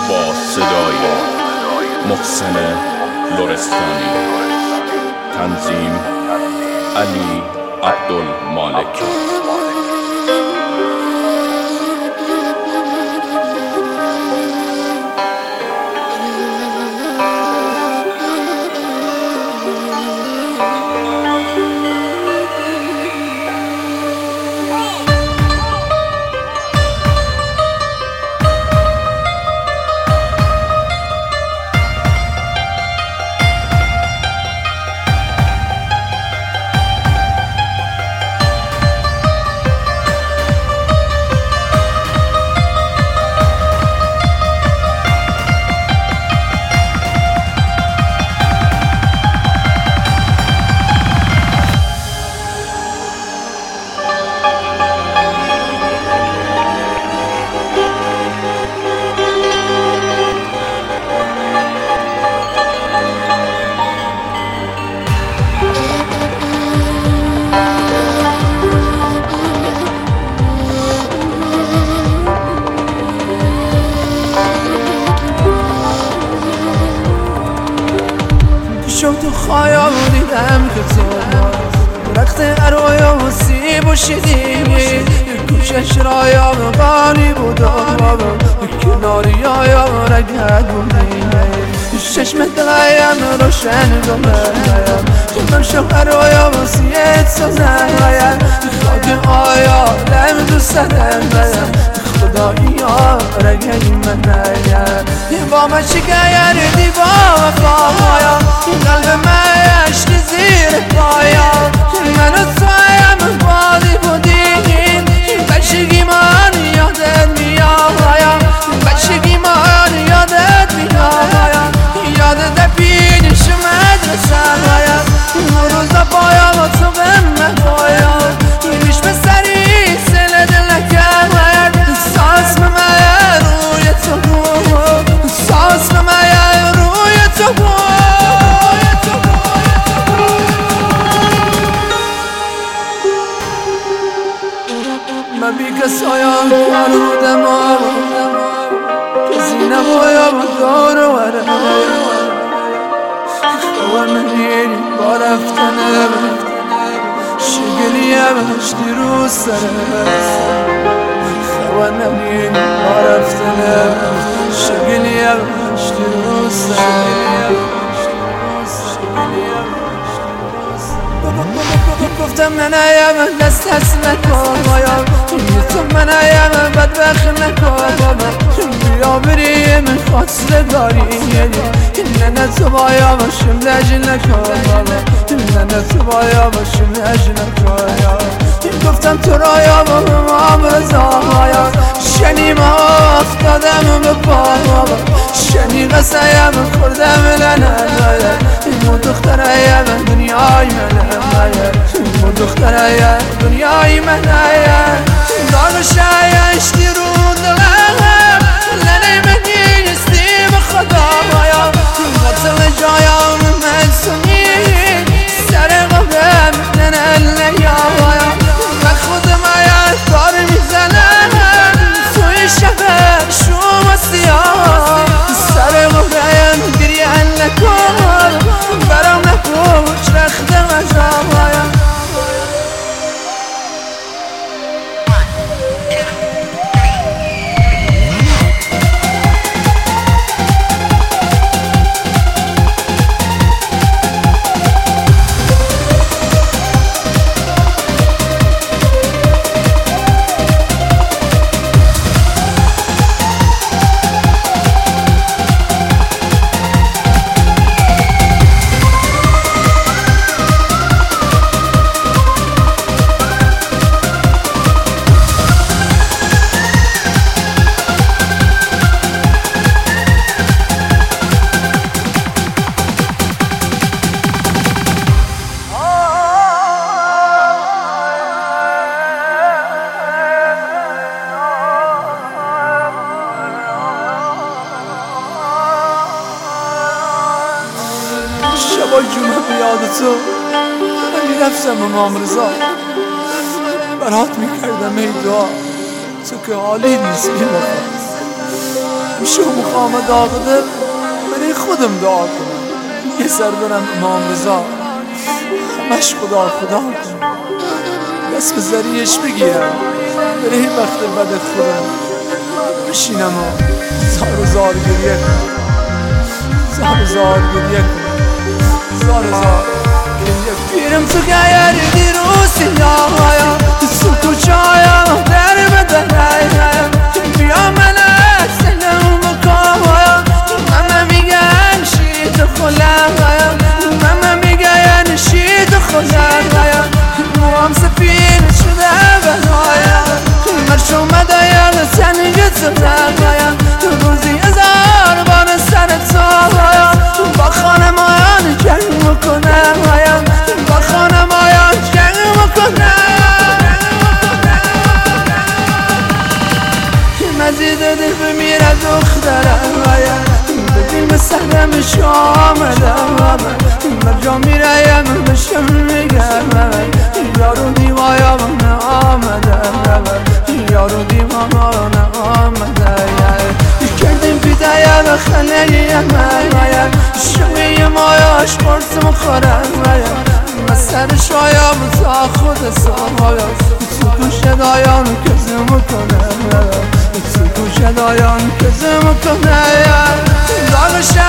با صدای محسن لرستانی، تنظیم علی عبدالمالکی. تو خیال دیدم که تو درخت ارویا و سیب و شیدینی، کوشش رایا و قانی بود و کناری آیا و رگت بودی، چشم دلایم روشن گمرایم من شوهر آیا و سیت سازم خاک آیا لم دوست دارم خدایی ها رگی من نیم با من شگر دیبا و پایا قلب من عشق زیر پایا من و تویم بادی بودیم بچگی من یادت میایم بچگی من یادت میایم یادت پیش مدرسه اون روزا پایا و تو به من پایا میش به سری سل دل نکرد ساس به من روی تو بود ساس به من روی تو بود من بی کسایم فرودم کسی نبایم دار و منی با رفتنم شگلیم اشتی رو سرم منی با رفتنم شگلیم اشتی رو سرم گفتم من ایم دست نکن تو من ایم بدبخت نکن بیا بریم خواستر داری نه تو بایا باشم لجل نکن نه تو بایا باشم لجل نکن گفتم تو رایا با هم رضایا شنی ما افتادم به پا شنی قصایم خوردم لنه مو دخترایم دنیای منه مو دخترایم دنیای منه دار شای اشتی رو دلم لنه منی استی به خدایا قتل جایم من سنی سر قبرم لنه لیایا من خودم آید کار میزنم توی شهر شما سیاه سر قبرم گریان نکن برام نپوش رختم عجایا شبای جمعه بیاد تو میرفتم امام رضا برات میکردم ای دعا تو که حالی نیست بی وفا میشه مقام داغ دل برای خودم دعا کنم، یه سر برم امام رضا همش خدا خدا کنم، دست به ذریعش بگیرم برای وقت بد خودم بشینم و زار زار گریه کنم، زار زار گریه کنم، زار زار گریه کنم. پیرم تو گیر دیروز سیاهایا تو کوچه‌هایا در بدنایا بیا منه سلام بکایا ماما میگن شید خلایا ماما میگن شید خلایا موام سفید شده بنایا مرش اومده یا سنگ زدایا روزی هزار بار سرت سایا با خانمایان جنگ میکنه با خانمایان جنگ میکنه مزید دل بمیره دخترم بدین به سهرمش آمدم مرجا میرایم بشم میگم یارو دیوایا من آمدم یارو دیواما من آمدم کردیم بیدایا به خانه من شوی مایاش قرص مخورم من سر شایا بزا خود سایا تو گوش دایان کزم کنم تو گوش دایان کزم کنم داغ